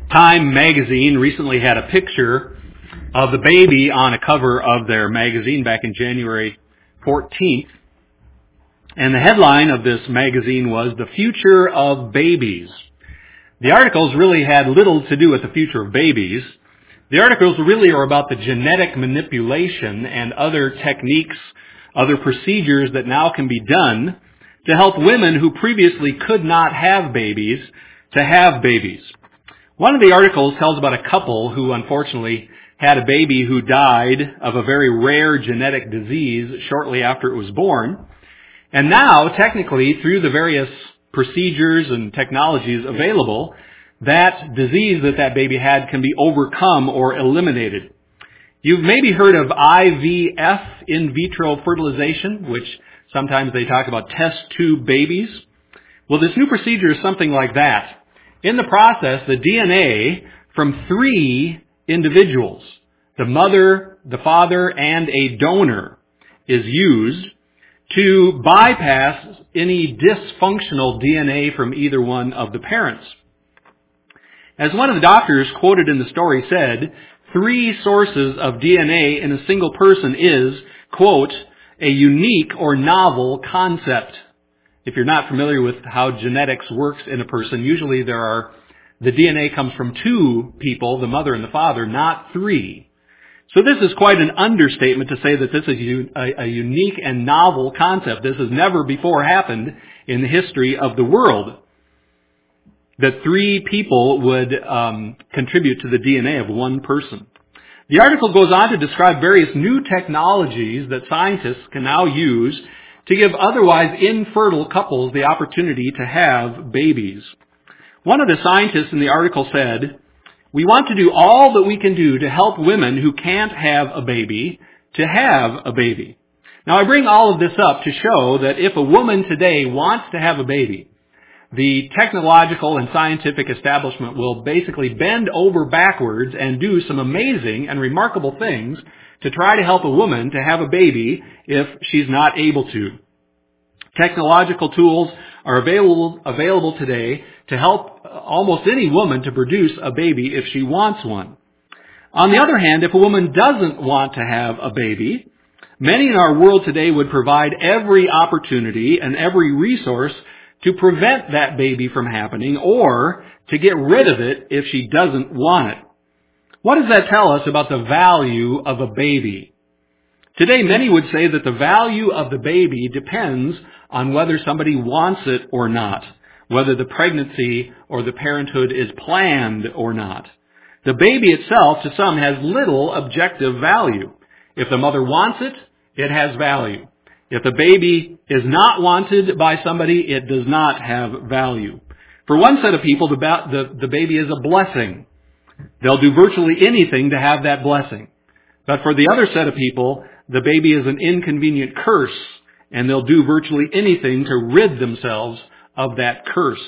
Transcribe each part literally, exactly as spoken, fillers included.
Time magazine recently had a picture of the baby on a cover of their magazine back in January fourteenth. And the headline of this magazine was "The Future of Babies." The articles really had little to do with the future of babies. The articles really are about the genetic manipulation and other techniques, other procedures that now can be done to help women who previously could not have babies to have babies. One of the articles tells about a couple who unfortunately had a baby who died of a very rare genetic disease shortly after it was born. And now, technically, through the various procedures and technologies available, that disease that that baby had can be overcome or eliminated. You've maybe heard of I V F, in vitro fertilization, which sometimes they talk about test tube babies. Well, this new procedure is something like that. In the process, the D N A from three individuals, the mother, the father, and a donor, is used to bypass any dysfunctional D N A from either one of the parents. As one of the doctors quoted in the story said, three sources of D N A in a single person is, quote, a unique or novel concept. If you're not familiar with how genetics works in a person, usually there are, the D N A comes from two people, the mother and the father, not three. So this is quite an understatement to say that this is a, a unique and novel concept. This has never before happened in the history of the world, that three people would um, contribute to the D N A of one person. The article goes on to describe various new technologies that scientists can now use to give otherwise infertile couples the opportunity to have babies. One of the scientists in the article said, "We want to do all that we can do to help women who can't have a baby to have a baby." Now, I bring all of this up to show that if a woman today wants to have a baby, the technological and scientific establishment will basically bend over backwards and do some amazing and remarkable things to try to help a woman to have a baby if she's not able to. Technological tools are available, available today to help almost any woman to produce a baby if she wants one. On the other hand, if a woman doesn't want to have a baby, many in our world today would provide every opportunity and every resource to prevent that baby from happening or to get rid of it if she doesn't want it. What does that tell us about the value of a baby? Today, many would say that the value of the baby depends on whether somebody wants it or not, whether the pregnancy or the parenthood is planned or not. The baby itself, to some, has little objective value. If the mother wants it, it has value. If the baby is not wanted by somebody, it does not have value. For one set of people, the, ba- the, the baby is a blessing. They'll do virtually anything to have that blessing. But for the other set of people, the baby is an inconvenient curse, and they'll do virtually anything to rid themselves of that curse.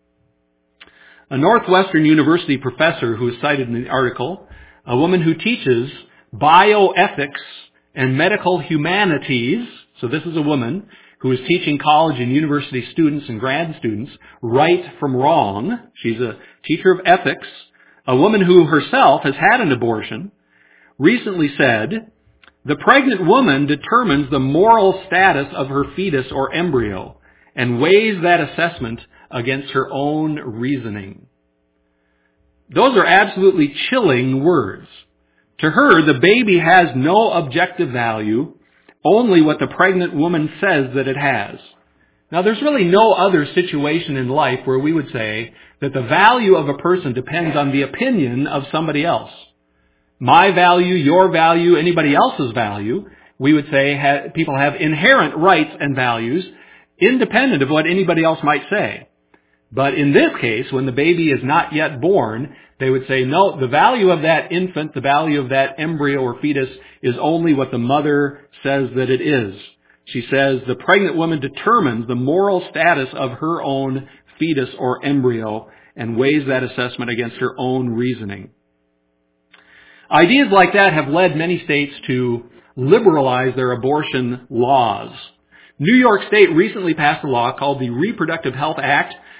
A Northwestern University professor who is cited in the article, a woman who teaches bioethics and medical humanities, so this is a woman who is teaching college and university students and grad students right from wrong. She's a teacher of ethics. A woman who herself has had an abortion recently said, "The pregnant woman determines the moral status of her fetus or embryo and weighs that assessment against her own reasoning." Those are absolutely chilling words. To her, the baby has no objective value, only what the pregnant woman says that it has. Now, there's really no other situation in life where we would say that the value of a person depends on the opinion of somebody else. My value, your value, anybody else's value, we would say ha- people have inherent rights and values independent of what anybody else might say. But in this case, when the baby is not yet born, they would say, no, the value of that infant, the value of that embryo or fetus is only what the mother says that it is. She says the pregnant woman determines the moral status of her own fetus or embryo and weighs that assessment against her own reasoning. Ideas like that have led many states to liberalize their abortion laws. New York State recently passed a law called the Reproductive Health Act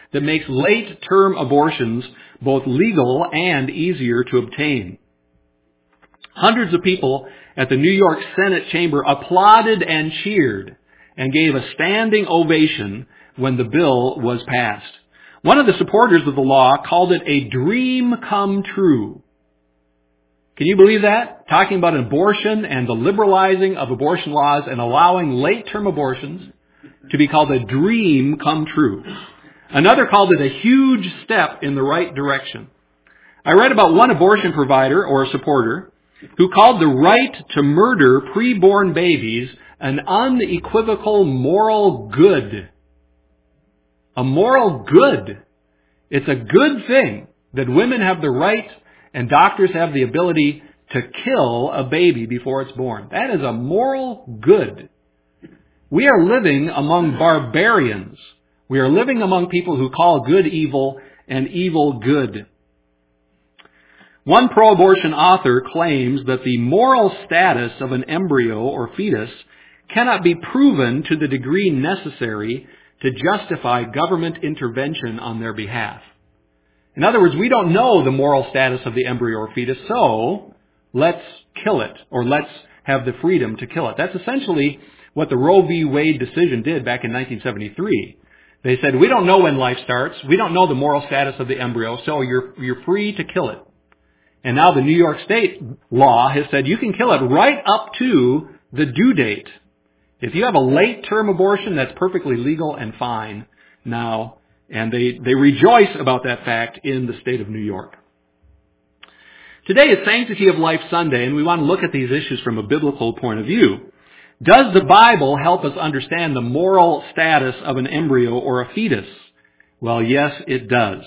that makes late-term abortions both legal and easier to obtain. Hundreds of people at the New York Senate chamber applauded and cheered and gave a standing ovation when the bill was passed. One of the supporters of the law called it a dream come true. Can you believe that? Talking about abortion and the liberalizing of abortion laws and allowing late-term abortions to be called a dream come true. Another called it a huge step in the right direction. I read about one abortion provider or supporter who called the right to murder preborn babies an unequivocal moral good. A moral good. It's a good thing that women have the right and doctors have the ability to kill a baby before it's born. That is a moral good. We are living among barbarians. We are living among people who call good evil and evil good. One pro-abortion author claims that the moral status of an embryo or fetus cannot be proven to the degree necessary to justify government intervention on their behalf. In other words, we don't know the moral status of the embryo or fetus, so let's kill it, or let's have the freedom to kill it. That's essentially what the Roe v. Wade decision did back in nineteen seventy-three. They said, we don't know when life starts, we don't know the moral status of the embryo, so you're, you're free to kill it. And now the New York State law has said you can kill it right up to the due date. If you have a late-term abortion, that's perfectly legal and fine now. And they, they rejoice about that fact in the state of New York. Today is Sanctity of Life Sunday, and we want to look at these issues from a biblical point of view. Does the Bible help us understand the moral status of an embryo or a fetus? Well, yes, it does.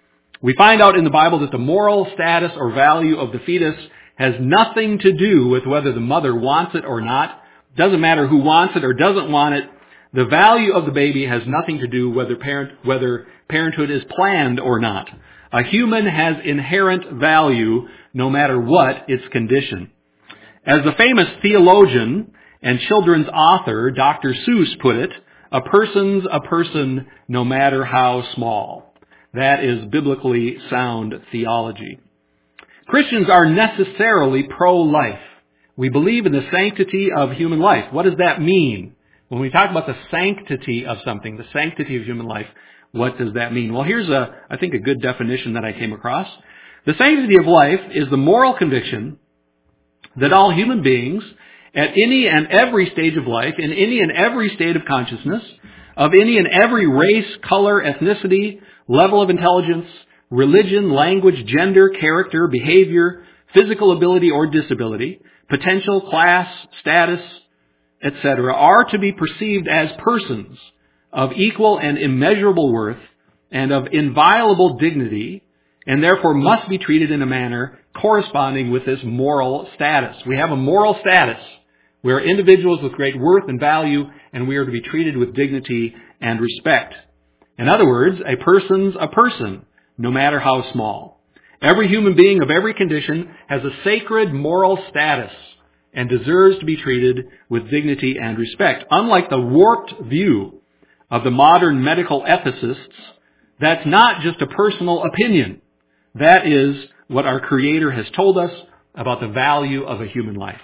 We find out in the Bible that the moral status or value of the fetus has nothing to do with whether the mother wants it or not. Doesn't matter who wants it or doesn't want it. The value of the baby has nothing to do whether parent, whether parenthood is planned or not. A human has inherent value no matter what its condition. As the famous theologian and children's author, Doctor Seuss, put it, a person's a person no matter how small. That is biblically sound theology. Christians are necessarily pro-life. We believe in the sanctity of human life. What does that mean? When we talk about the sanctity of something, the sanctity of human life, what does that mean? Well, here's a, I think, a good definition that I came across. The sanctity of life is the moral conviction that all human beings, at any and every stage of life, in any and every state of consciousness, of any and every race, color, ethnicity, level of intelligence, religion, language, gender, character, behavior, physical ability or disability, potential, class, status, et cetera, are to be perceived as persons of equal and immeasurable worth and of inviolable dignity, and therefore must be treated in a manner corresponding with this moral status. We have a moral status. We are individuals with great worth and value, and we are to be treated with dignity and respect. In other words, a person's a person, no matter how small. Every human being of every condition has a sacred moral status and deserves to be treated with dignity and respect. Unlike the warped view of the modern medical ethicists, that's not just a personal opinion. That is what our Creator has told us about the value of a human life.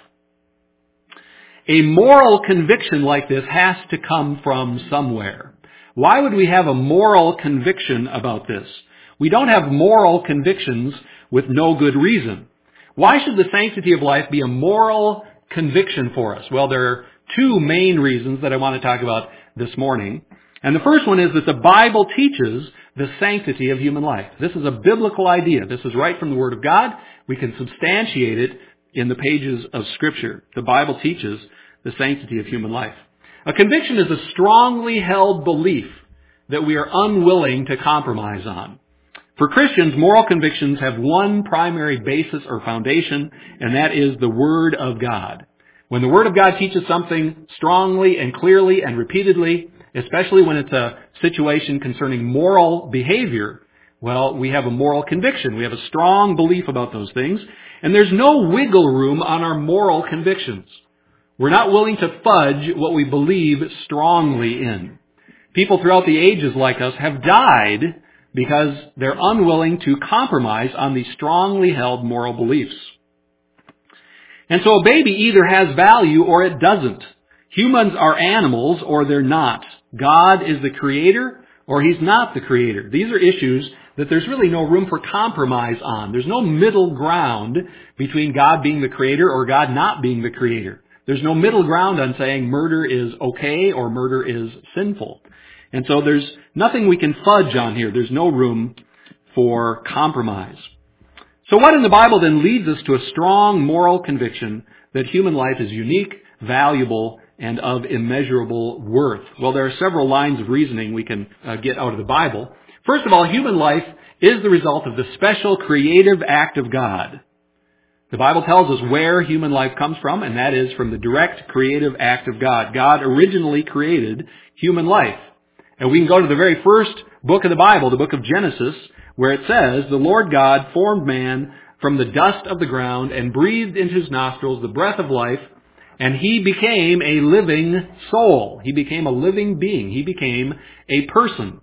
A moral conviction like this has to come from somewhere. Why would we have a moral conviction about this? We don't have moral convictions with no good reason. Why should the sanctity of life be a moral conviction for us? Well, there are two main reasons that I want to talk about this morning. And the first one is that the Bible teaches the sanctity of human life. This is a biblical idea. This is right from the Word of God. We can substantiate it in the pages of Scripture. The Bible teaches the sanctity of human life. A conviction is a strongly held belief that we are unwilling to compromise on. For Christians, moral convictions have one primary basis or foundation, and that is the Word of God. When the Word of God teaches something strongly and clearly and repeatedly, especially when it's a situation concerning moral behavior, well, we have a moral conviction. We have a strong belief about those things, and there's no wiggle room on our moral convictions. We're not willing to fudge what we believe strongly in. People throughout the ages like us have died because they're unwilling to compromise on these strongly held moral beliefs. And so a baby either has value or it doesn't. Humans are animals or they're not. God is the creator or he's not the creator. These are issues that there's really no room for compromise on. There's no middle ground between God being the creator or God not being the creator. There's no middle ground on saying murder is okay or murder is sinful. And so there's nothing we can fudge on here. There's no room for compromise. So what in the Bible then leads us to a strong moral conviction that human life is unique, valuable, and of immeasurable worth? Well, there are several lines of reasoning we can uh, get out of the Bible. First of all, human life is the result of the special creative act of God. The Bible tells us where human life comes from, and that is from the direct creative act of God. God originally created human life. And we can go to the very first book of the Bible, the book of Genesis, where it says, "The Lord God formed man from the dust of the ground and breathed into his nostrils the breath of life, and he became a living soul." He became a living being. He became a person.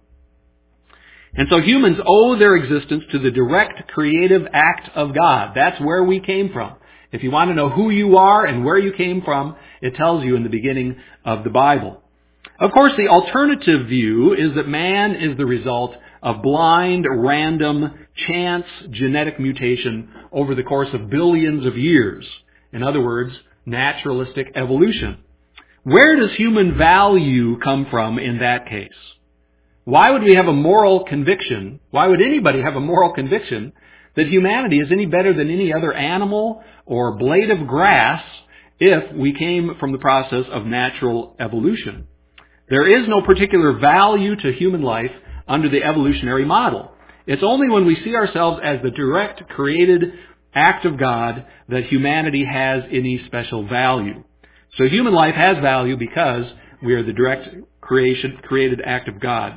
And so humans owe their existence to the direct creative act of God. That's where we came from. If you want to know who you are and where you came from, it tells you in the beginning of the Bible. Of course, the alternative view is that man is the result of blind, random, chance genetic mutation over the course of billions of years. In other words, naturalistic evolution. Where does human value come from in that case? Why would we have a moral conviction? Why would anybody have a moral conviction that humanity is any better than any other animal or blade of grass if we came from the process of natural evolution? There is no particular value to human life under the evolutionary model. It's only when we see ourselves as the direct created act of God that humanity has any special value. So human life has value because we are the direct creation, created act of God.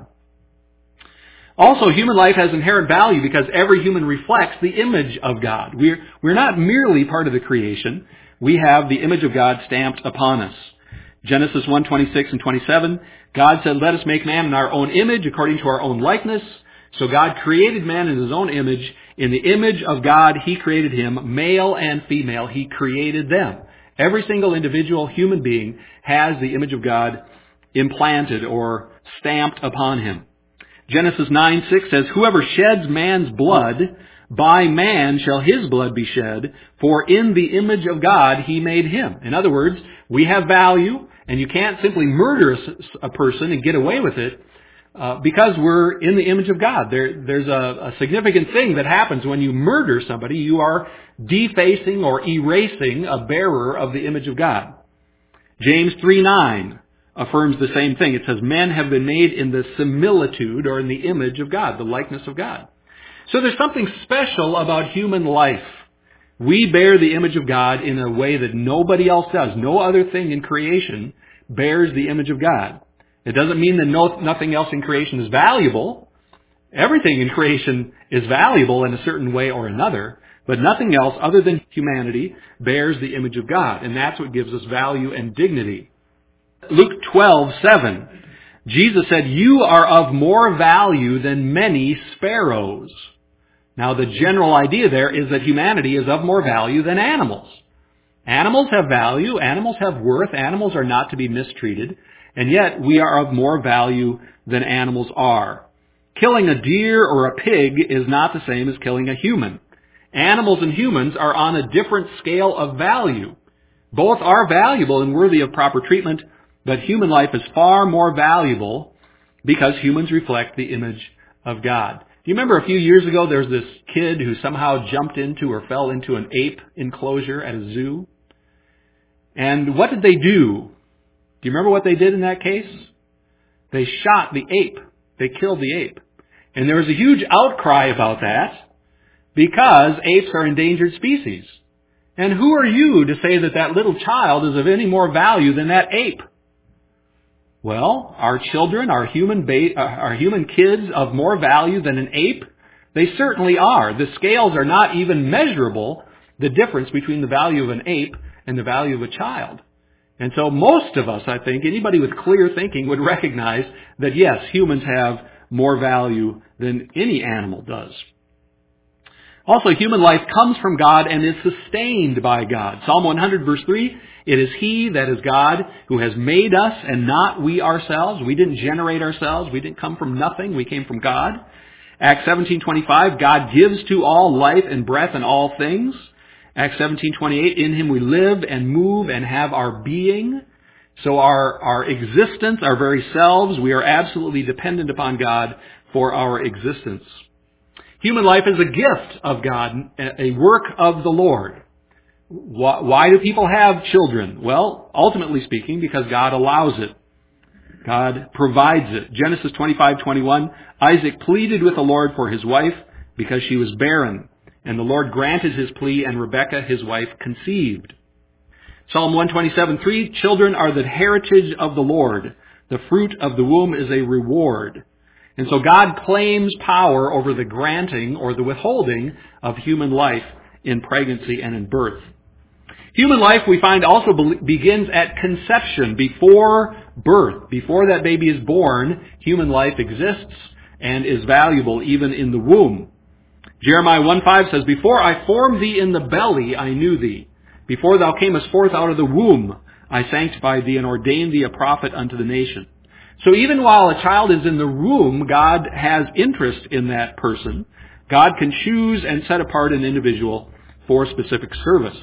Also, human life has inherent value because every human reflects the image of God. We're, we're not merely part of the creation. We have the image of God stamped upon us. Genesis one twenty-six and twenty-seven, God said, "Let us make man in our own image, according to our own likeness." So God created man in his own image. In the image of God, he created him, male and female. He created them. Every single individual human being has the image of God implanted or stamped upon him. Genesis nine six says, "Whoever sheds man's blood, by man shall his blood be shed, for in the image of God he made him." In other words, we have value, and you can't simply murder a person and get away with it uh, because we're in the image of God. There, there's a, a significant thing that happens when you murder somebody. You are defacing or erasing a bearer of the image of God. James three nine affirms the same thing. It says, "Men have been made in the similitude or in the image of God," the likeness of God. So there's something special about human life. We bear the image of God in a way that nobody else does. No other thing in creation bears the image of God. It doesn't mean that no, nothing else in creation is valuable. Everything in creation is valuable in a certain way or another, but nothing else other than humanity bears the image of God, and that's what gives us value and dignity. Luke twelve seven, Jesus said, "You are of more value than many sparrows." Now, the general idea there is that humanity is of more value than animals. Animals have value, animals have worth, animals are not to be mistreated, and yet we are of more value than animals are. Killing a deer or a pig is not the same as killing a human. Animals and humans are on a different scale of value. Both are valuable and worthy of proper treatment, but human life is far more valuable because humans reflect the image of God. Do you remember a few years ago there was this kid who somehow jumped into or fell into an ape enclosure at a zoo? And what did they do? Do you remember what they did in that case? They shot the ape. They killed the ape. And there was a huge outcry about that because apes are endangered species. And who are you to say that that little child is of any more value than that ape? Well, are children, are human ba- uh, are human kids of more value than an ape? They certainly are. The scales are not even measurable, the difference between the value of an ape and the value of a child. And so most of us, I think, anybody with clear thinking would recognize that yes, humans have more value than any animal does. Also, human life comes from God and is sustained by God. Psalm one hundred verse three, it is He, that is God, who has made us and not we ourselves. We didn't generate ourselves. We didn't come from nothing. We came from God. Acts seventeen twenty-five, God gives to all life and breath and all things. Acts seventeen twenty-eight, in Him we live and move and have our being. So our, our existence, our very selves, we are absolutely dependent upon God for our existence. Human life is a gift of God, a work of the Lord. Why, why do people have children? Well, ultimately speaking, because God allows it. God provides it. Genesis twenty-five twenty-one, Isaac pleaded with the Lord for his wife because she was barren. And the Lord granted his plea, and Rebekah, his wife, conceived. Psalm one twenty-seven three, children are the heritage of the Lord. The fruit of the womb is a reward. And so God claims power over the granting or the withholding of human life in pregnancy and in birth. Human life, we find, also begins at conception, before birth. Before that baby is born, human life exists and is valuable even in the womb. Jeremiah one five says, before I formed thee in the belly, I knew thee. Before thou camest forth out of the womb, I sanctified thee and ordained thee a prophet unto the nation. So even while a child is in the womb, God has interest in that person. God can choose and set apart an individual for specific service.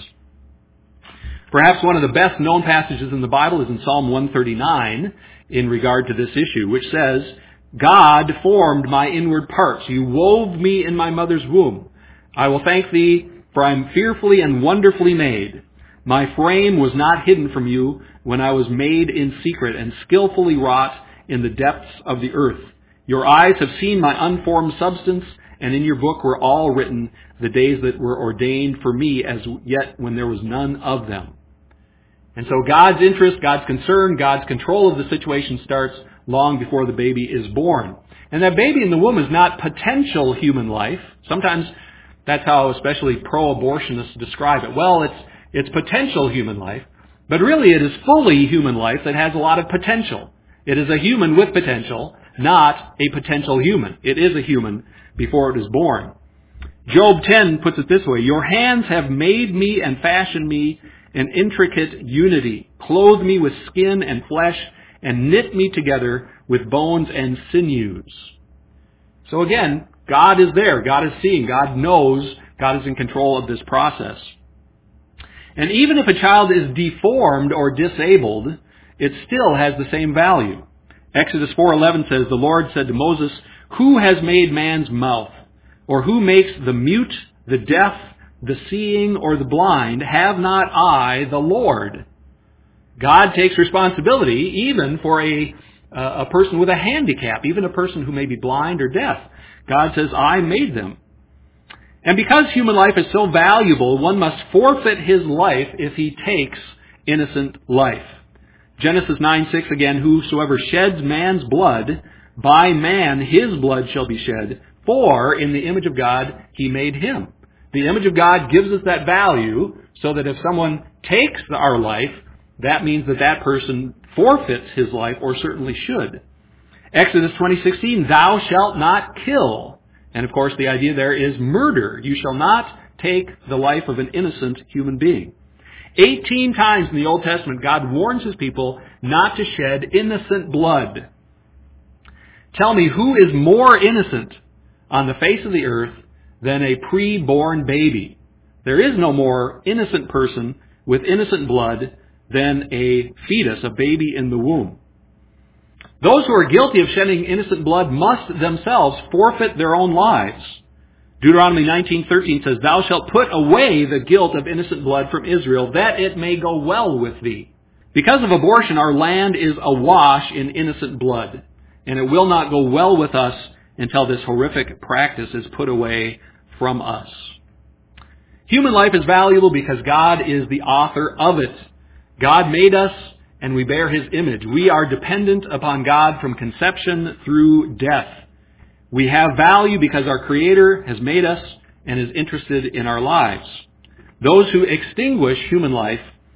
Perhaps one of the best known passages in the Bible is in Psalm one thirty-nine in regard to this issue, which says, God formed my inward parts. You wove me in my mother's womb. I will thank thee, for I am fearfully and wonderfully made. My frame was not hidden from you when I was made in secret and skillfully wrought in the depths of the earth. Your eyes have seen my unformed substance, and in your book were all written the days that were ordained for me, as yet when there was none of them. And so God's interest, God's concern, God's control of the situation starts long before the baby is born. And that baby in the womb is not potential human life. Sometimes that's how especially pro-abortionists describe it. Well, it's it's potential human life, but really it is fully human life that has a lot of potential. It is a human with potential, not a potential human. It is a human before it is born. Job ten puts it this way, your hands have made me and fashioned me in intricate unity, clothed me with skin and flesh, and knit me together with bones and sinews. So again, God is there. God is seeing. God knows. God is in control of this process. And even if a child is deformed or disabled, it still has the same value. Exodus four eleven says, the Lord said to Moses, who has made man's mouth? Or who makes the mute, the deaf, the seeing, or the blind? Have not I, the Lord? God takes responsibility even for a, uh, a person with a handicap, even a person who may be blind or deaf. God says, I made them. And because human life is so valuable, one must forfeit his life if he takes innocent life. Genesis nine six again, whosoever sheds man's blood, by man his blood shall be shed, for in the image of God he made him. The image of God gives us that value so that if someone takes our life, that means that that person forfeits his life, or certainly should. Exodus twenty sixteen, thou shalt not kill. And of course the idea there is murder. You shall not take the life of an innocent human being. Eighteen times in the Old Testament, God warns his people not to shed innocent blood. Tell me, who is more innocent on the face of the earth than a pre-born baby? There is no more innocent person with innocent blood than a fetus, a baby in the womb. Those who are guilty of shedding innocent blood must themselves forfeit their own lives. Deuteronomy nineteen thirteen says, thou shalt put away the guilt of innocent blood from Israel, that it may go well with thee. Because of abortion, our land is awash in innocent blood, and it will not go well with us until this horrific practice is put away from us. Human life is valuable because God is the author of it. God made us, and we bear his image. We are dependent upon God from conception through death. We have value because our Creator has made us and is interested in our lives. Those who extinguish human life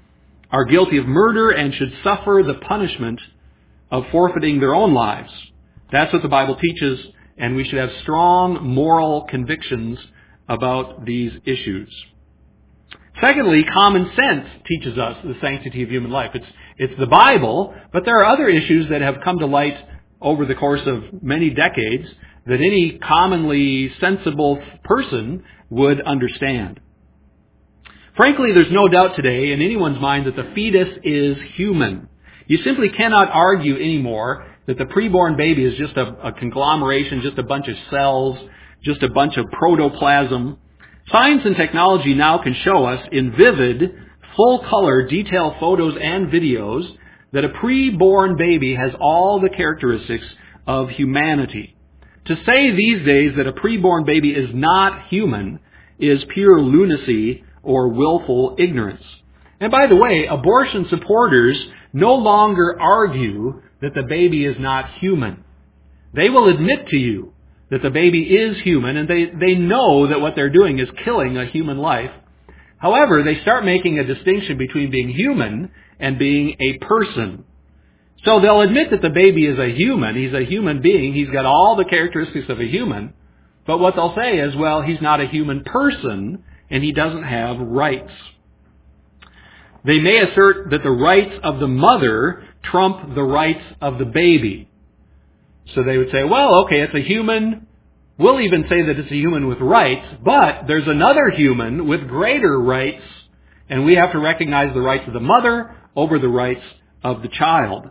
are guilty of murder and should suffer the punishment of forfeiting their own lives. That's what the Bible teaches, and we should have strong moral convictions about these issues. Secondly, common sense teaches us the sanctity of human life. It's, it's the Bible, but there are other issues that have come to light over the course of many decades that any commonly sensible person would understand. Frankly, there's no doubt today in anyone's mind that the fetus is human. You simply cannot argue anymore that the preborn baby is just a, a conglomeration, just a bunch of cells, just a bunch of protoplasm. Science and technology now can show us in vivid, full-color, detailed photos and videos that a preborn baby has all the characteristics of humanity. To say these days that a preborn baby is not human is pure lunacy or willful ignorance. And by the way, abortion supporters no longer argue that the baby is not human. They will admit to you that the baby is human, and they, they know that what they're doing is killing a human life. However, they start making a distinction between being human and being a person. So they'll admit that the baby is a human. He's a human being. He's got all the characteristics of a human. But what they'll say is, well, he's not a human person, and he doesn't have rights. They may assert that the rights of the mother trump the rights of the baby. So they would say, well, okay, it's a human. We'll even say that it's a human with rights, but there's another human with greater rights, and we have to recognize the rights of the mother over the rights of the child.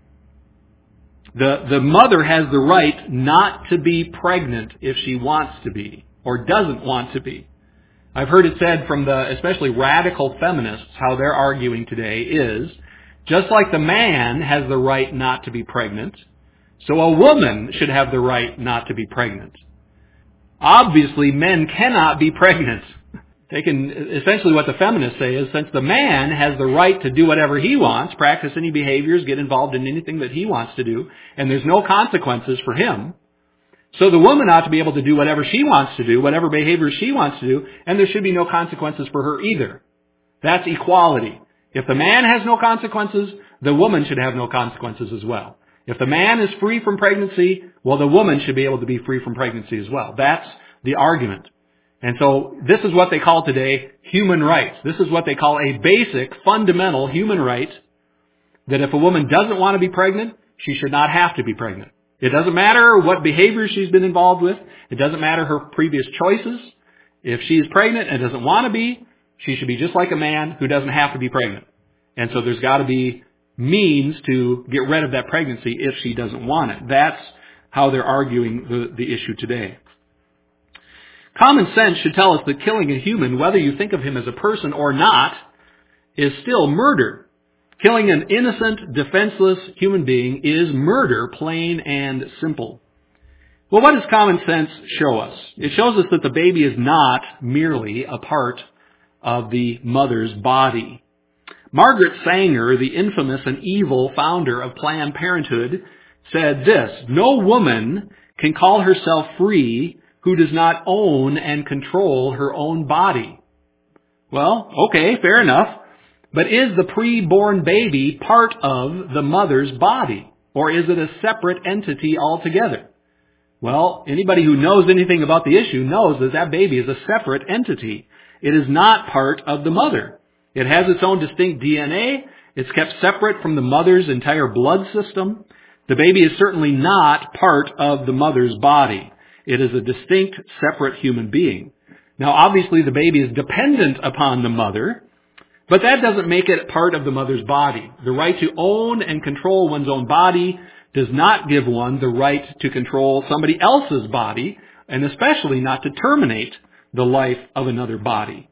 The, the mother has the right not to be pregnant if she wants to be, or doesn't want to be. I've heard it said from the especially radical feminists, how they're arguing today is, just like the man has the right not to be pregnant, so a woman should have the right not to be pregnant. Obviously, men cannot be pregnant. They can, essentially what the feminists say is, since the man has the right to do whatever he wants, practice any behaviors, get involved in anything that he wants to do, and there's no consequences for him, so the woman ought to be able to do whatever she wants to do, whatever behavior she wants to do, and there should be no consequences for her either. That's equality. If the man has no consequences, the woman should have no consequences as well. If the man is free from pregnancy, well, the woman should be able to be free from pregnancy as well. That's the argument. And so this is what they call today human rights. This is what they call a basic, fundamental human right, that if a woman doesn't want to be pregnant, she should not have to be pregnant. It doesn't matter what behavior she's been involved with. It doesn't matter her previous choices. If she is pregnant and doesn't want to be, she should be just like a man who doesn't have to be pregnant. And so there's got to be means to get rid of that pregnancy if she doesn't want it. That's how they're arguing the, the issue today. Common sense should tell us that killing a human, whether you think of him as a person or not, is still murder. Killing an innocent, defenseless human being is murder, plain and simple. Well, what does common sense show us? It shows us that the baby is not merely a part of the mother's body. Margaret Sanger, the infamous and evil founder of Planned Parenthood, said this, "No woman can call herself free who does not own and control her own body." Well, okay, fair enough. But is the preborn baby part of the mother's body? Or is it a separate entity altogether? Well, anybody who knows anything about the issue knows that that baby is a separate entity. It is not part of the mother. It has its own distinct D N A. It's kept separate from the mother's entire blood system. The baby is certainly not part of the mother's body. It is a distinct, separate human being. Now, obviously, the baby is dependent upon the mother, but that doesn't make it part of the mother's body. The right to own and control one's own body does not give one the right to control somebody else's body, and especially not to terminate the life of another body.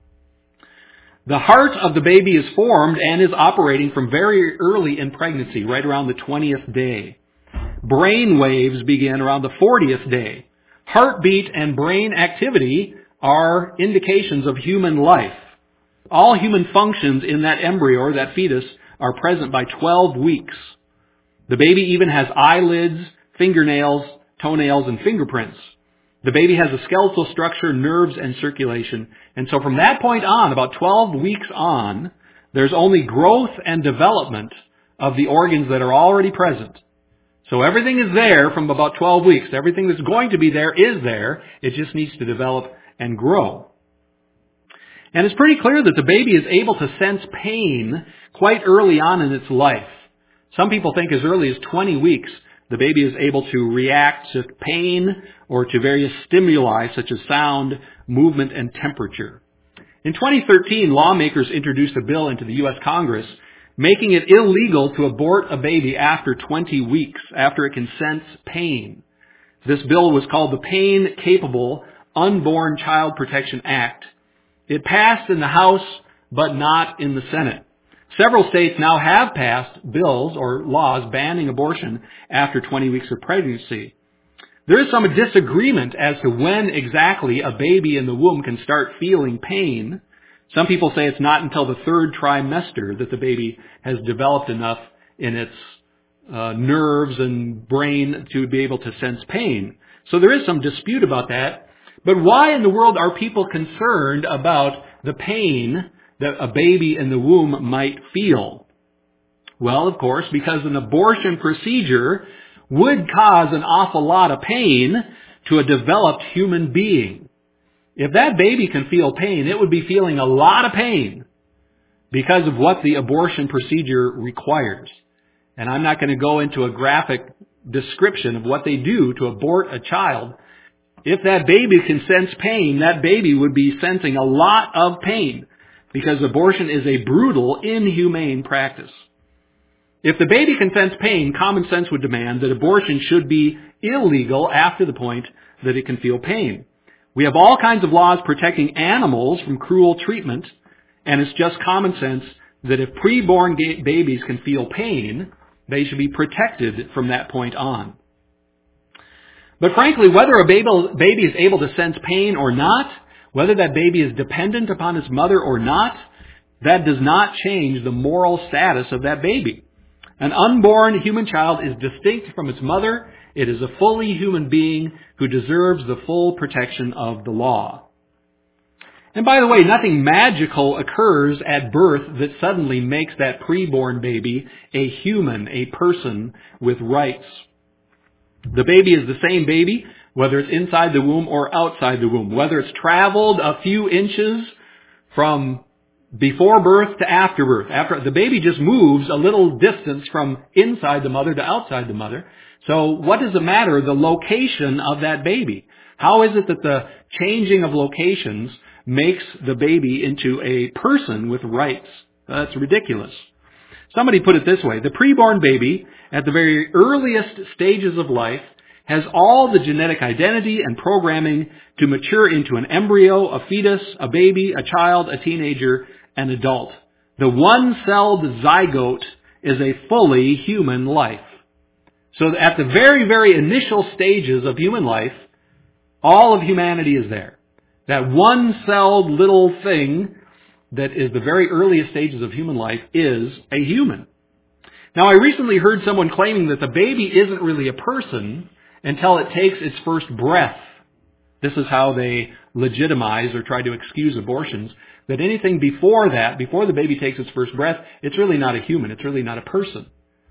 The heart of the baby is formed and is operating from very early in pregnancy, right around the twentieth day. Brain waves begin around the fortieth day. Heartbeat and brain activity are indications of human life. All human functions in that embryo or that fetus are present by twelve weeks. The baby even has eyelids, fingernails, toenails, and fingerprints. The baby has a skeletal structure, nerves, and circulation. And so from that point on, about twelve weeks on, There's only growth and development of the organs that are already present. So everything is there from about twelve weeks. Everything that's going to be there is there. It just needs to develop and grow. And it's pretty clear that the baby is able to sense pain quite early on in its life. Some people think as early as twenty weeks, the baby is able to react to pain or to various stimuli such as sound, movement, and temperature. In twenty thirteen, lawmakers introduced a bill into the U S Congress making it illegal to abort a baby after twenty weeks, after it can sense pain. This bill was called the Pain Capable Unborn Child Protection Act. It passed in the House, but not in the Senate. Several states now have passed bills or laws banning abortion after twenty weeks of pregnancy. There is some disagreement as to when exactly a baby in the womb can start feeling pain. Some people say it's not until the third trimester that the baby has developed enough in its uh, nerves and brain to be able to sense pain. So there is some dispute about that. But why in the world are people concerned about the pain that a baby in the womb might feel? Well, of course, because an abortion procedure would cause an awful lot of pain to a developed human being. If that baby can feel pain, it would be feeling a lot of pain because of what the abortion procedure requires. And I'm not going to go into a graphic description of what they do to abort a child. If that baby can sense pain, that baby would be sensing a lot of pain because abortion is a brutal, inhumane practice. If the baby can sense pain, common sense would demand that abortion should be illegal after the point that it can feel pain. We have all kinds of laws protecting animals from cruel treatment, and it's just common sense that if preborn ga- babies can feel pain, they should be protected from that point on. But frankly, whether a baby, baby is able to sense pain or not, whether that baby is dependent upon its mother or not, that does not change the moral status of that baby. An unborn human child is distinct from its mother. It is a fully human being who deserves the full protection of the law. And by the way, nothing magical occurs at birth that suddenly makes that preborn baby a human, a person with rights. The baby is the same baby, whether it's inside the womb or outside the womb, whether it's traveled a few inches from before birth to after birth. After the baby just moves a little distance from inside the mother to outside the mother. So what does it matter, the location of that baby? How is it that the changing of locations makes the baby into a person with rights? That's ridiculous. Somebody put it this way: the preborn baby, at the very earliest stages of life, has all the genetic identity and programming to mature into an embryo, a fetus, a baby, a child, a teenager, an adult. The one-celled zygote is a fully human life. So at the very, very initial stages of human life, all of humanity is there. That one-celled little thing that is the very earliest stages of human life is a human. Now, I recently heard someone claiming that the baby isn't really a person until it takes its first breath. This is how they legitimize or try to excuse abortions, that anything before that, before the baby takes its first breath, it's really not a human. It's really not a person.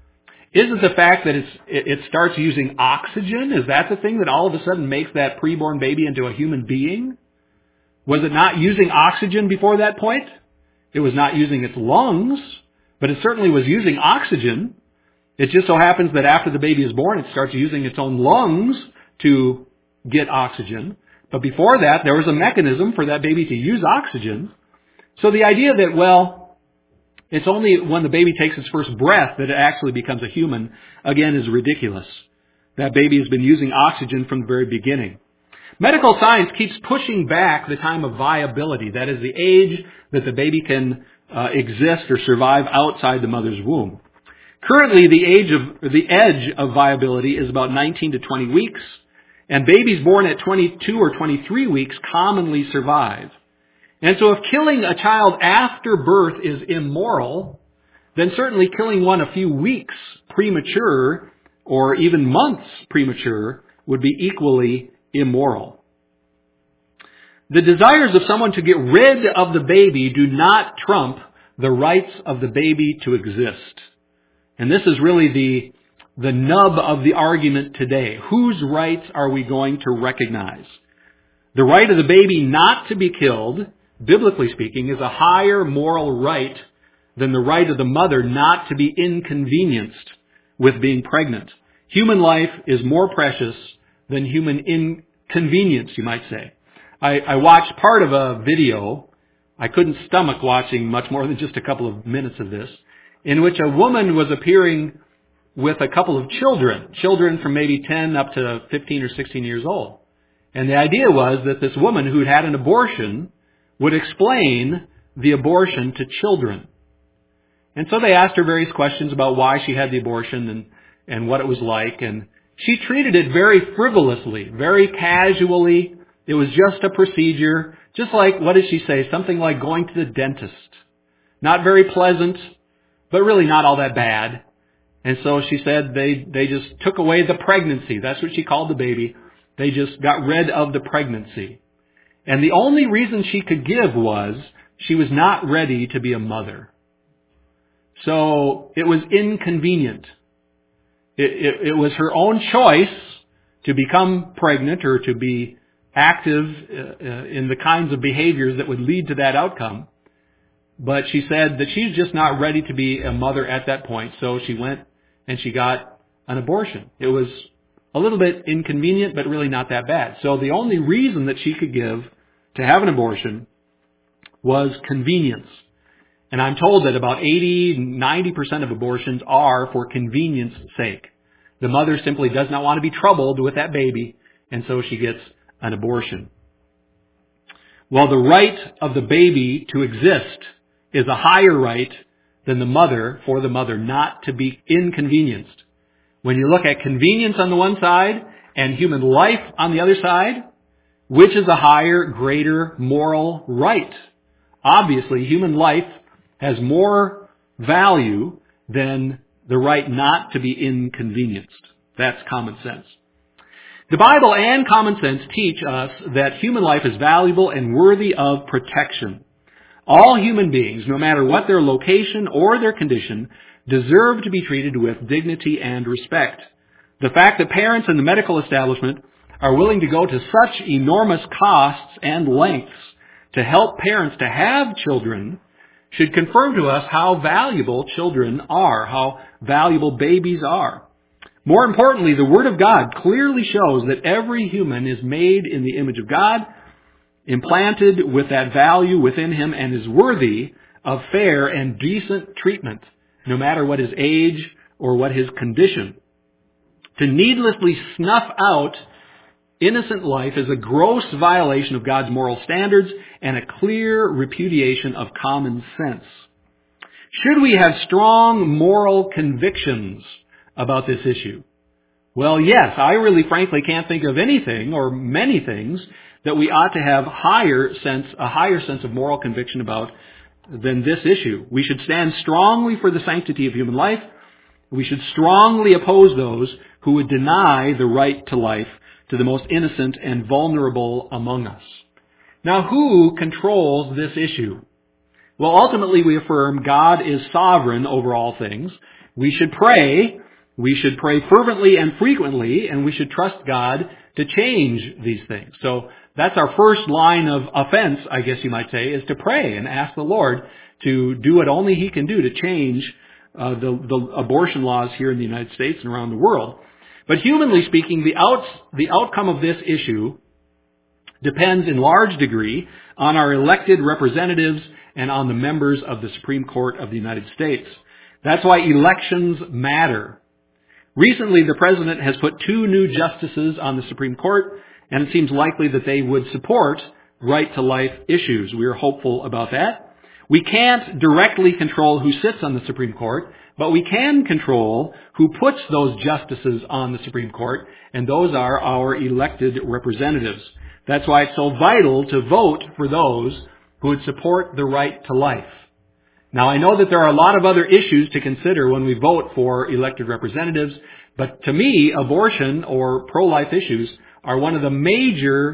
Is it the fact that it's, it starts using oxygen? Is that the thing that all of a sudden makes that preborn baby into a human being? Was it not using oxygen before that point? It was not using its lungs, but it certainly was using oxygen. It just so happens that after the baby is born, it starts using its own lungs to get oxygen. But before that, there was a mechanism for that baby to use oxygen. So the idea that, well, it's only when the baby takes its first breath that it actually becomes a human, again, is ridiculous. That baby has been using oxygen from the very beginning. Medical science keeps pushing back the time of viability. That is the age that the baby can uh, exist or survive outside the mother's womb. Currently, the age of the edge of viability is about nineteen to twenty weeks, and babies born at twenty-two or twenty-three weeks commonly survive. And so if killing a child after birth is immoral, then certainly killing one a few weeks premature or even months premature would be equally immoral. The desires of someone to get rid of the baby do not trump the rights of the baby to exist. And this is really the, the nub of the argument today. Whose rights are we going to recognize? The right of the baby not to be killed, biblically speaking, is a higher moral right than the right of the mother not to be inconvenienced with being pregnant. Human life is more precious than human inconvenience, you might say. I, I watched part of a video. I couldn't stomach watching much more than just a couple of minutes of this, in which a woman was appearing with a couple of children, children from maybe ten up to fifteen or sixteen years old. And the idea was that this woman who'd had an abortion would explain the abortion to children. And so they asked her various questions about why she had the abortion and, and what it was like. And she treated it very frivolously, very casually. It was just a procedure, just like, what did she say? Something like going to the dentist. Not very pleasant, but really not all that bad. And so she said they, they just took away the pregnancy. That's what she called the baby. They just got rid of the pregnancy. And the only reason she could give was she was not ready to be a mother. So it was inconvenient. It, it, it was her own choice to become pregnant or to be active uh, in the kinds of behaviors that would lead to that outcome. But she said that she's just not ready to be a mother at that point. So she went and she got an abortion. It was a little bit inconvenient, but really not that bad. So the only reason that she could give to have an abortion was convenience. And I'm told that about eighty, ninety percent of abortions are for convenience sake. The mother simply does not want to be troubled with that baby, and so she gets an abortion. Well, the right of the baby to exist is a higher right than the mother, for the mother not to be inconvenienced. When you look at convenience on the one side and human life on the other side, which is a higher, greater moral right? Obviously, human life has more value than the right not to be inconvenienced. That's common sense. The Bible and common sense teach us that human life is valuable and worthy of protection. All human beings, no matter what their location or their condition, deserve to be treated with dignity and respect. The fact that parents in the medical establishment are willing to go to such enormous costs and lengths to help parents to have children should confirm to us how valuable children are, how valuable babies are. More importantly, the Word of God clearly shows that every human is made in the image of God, implanted with that value within him, and is worthy of fair and decent treatment, no matter what his age or what his condition. To needlessly snuff out innocent life is a gross violation of God's moral standards and a clear repudiation of common sense. Should we have strong moral convictions about this issue? Well, yes, I really frankly can't think of anything or many things that we ought to have higher sense, a higher sense of moral conviction about than this issue. We should stand strongly for the sanctity of human life. We should strongly oppose those who would deny the right to life to the most innocent and vulnerable among us. Now, who controls this issue? Well, ultimately we affirm God is sovereign over all things. We should pray. We should pray fervently and frequently, and we should trust God to change these things. So that's our first line of offense, I guess you might say, is to pray and ask the Lord to do what only He can do to change uh, the, the abortion laws here in the United States and around the world. But humanly speaking, the, outs, the outcome of this issue depends in large degree on our elected representatives and on the members of the Supreme Court of the United States. That's why elections matter. Recently, the President has put two new justices on the Supreme Court, and it seems likely that they would support right-to-life issues. We are hopeful about that. We can't directly control who sits on the Supreme Court, but we can control who puts those justices on the Supreme Court, and those are our elected representatives. That's why it's so vital to vote for those who would support the right to life. Now, I know that there are a lot of other issues to consider when we vote for elected representatives, but to me, abortion or pro-life issues are one of the major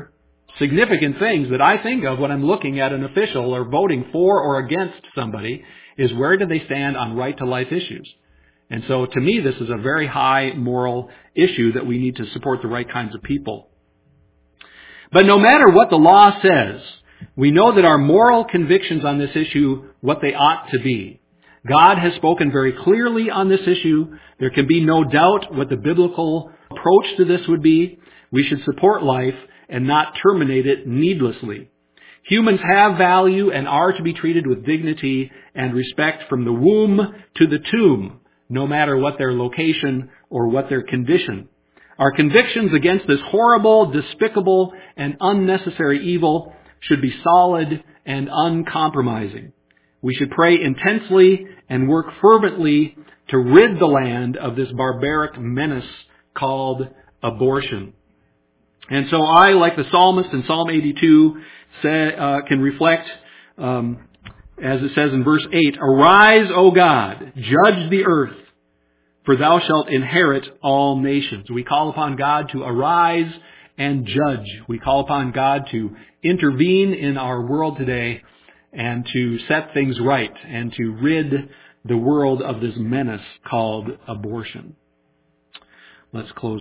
significant things that I think of when I'm looking at an official or voting for or against somebody is where do they stand on right to life issues. And so to me, this is a very high moral issue that we need to support the right kinds of people. But no matter what the law says, we know that our moral convictions on this issue, what they ought to be. God has spoken very clearly on this issue. There can be no doubt what the biblical approach to this would be. We should support life and not terminate it needlessly. Humans have value and are to be treated with dignity and respect from the womb to the tomb, no matter what their location or what their condition. Our convictions against this horrible, despicable, and unnecessary evil should be solid and uncompromising. We should pray intensely and work fervently to rid the land of this barbaric menace called abortion. And so I, like the psalmist in Psalm eighty-two, say, uh, can reflect, um, as it says in verse eight, "Arise, O God, judge the earth, for thou shalt inherit all nations." We call upon God to arise and judge. We call upon God to intervene in our world today and to set things right and to rid the world of this menace called abortion. Let's close.